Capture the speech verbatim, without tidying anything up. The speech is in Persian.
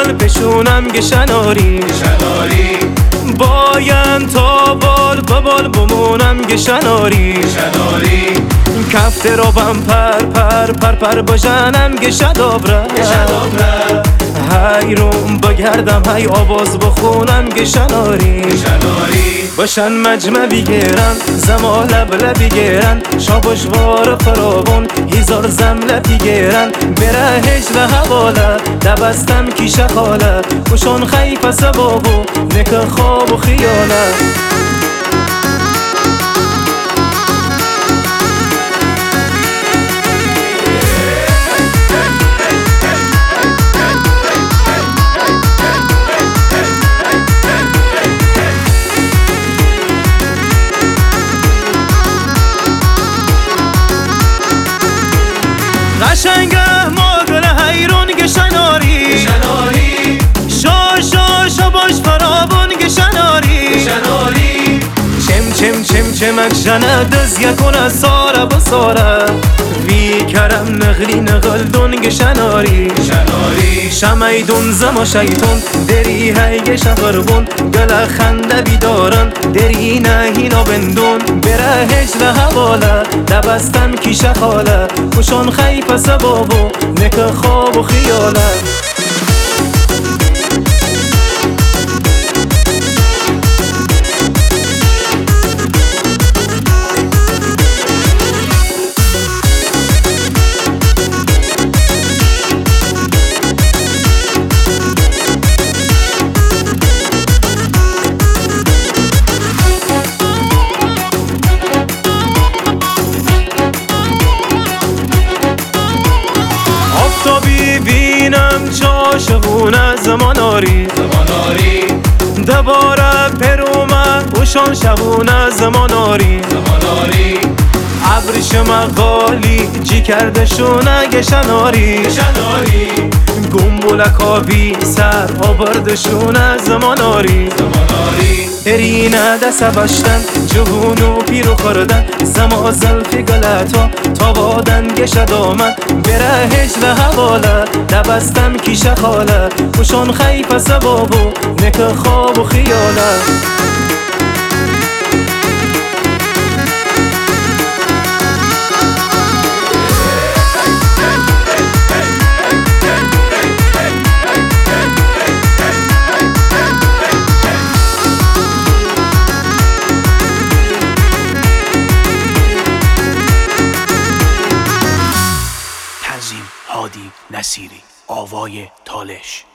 بال پشونم گشناری گشناری باین تا بال ببال بمونم گشناری گشناری کفت رو بم پر پر پر پر بجنم گشدابره گشدابره های روم بگردم های آواز بخونم گشناری گشناری باشن مجمع بیگیرن زما لب لبیگیرن شابشوار فراوون هزار زمله بیگیرن بره هجر حواله دبستم کیشه خاله کشون خیف سبابو نک خواب و خیاله قشنگه ماگل حیرون گشناری گشناری شا شا شا باش فرابون گشناری گشناری چم چم چم چمک جنه دز یکونه ساره بساره وی کرم نغلی نغلدون گشناری گشناری شمیدون زما شیطون دری هی شغربون گل خنده بیدارن دری نهینا بندون بره هجر حواله دبستم کیشه خاله کشون خیف سبابو نک خواب و خیاله بینم چاشقونه زماناری زماناری دباره پرومه اوشان شبونه زماناری زماناری عبرش مقالی جی کرده شونه گشناری گشناری گنبولکا بی سر آبردشونه زماناری زماناری ترینه دست بشتن جهونو پیرو خوردن زما زلفی گلتا تا بادن گشد آمد بره هجر حواله دبستم کیشه خاله کشون خیف سبابو نک خواب و خیاله تنظیم هادی نصیری، آوای تالش.